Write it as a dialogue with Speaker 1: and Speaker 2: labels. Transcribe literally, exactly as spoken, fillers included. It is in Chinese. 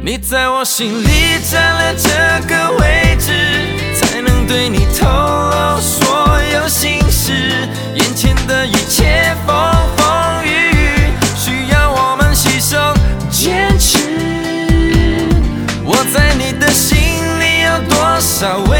Speaker 1: 你在我心里占了这个位置，才能对你透露所有心事。眼前的一切风风雨雨，需要我们携手坚持。我在你的心里有多少位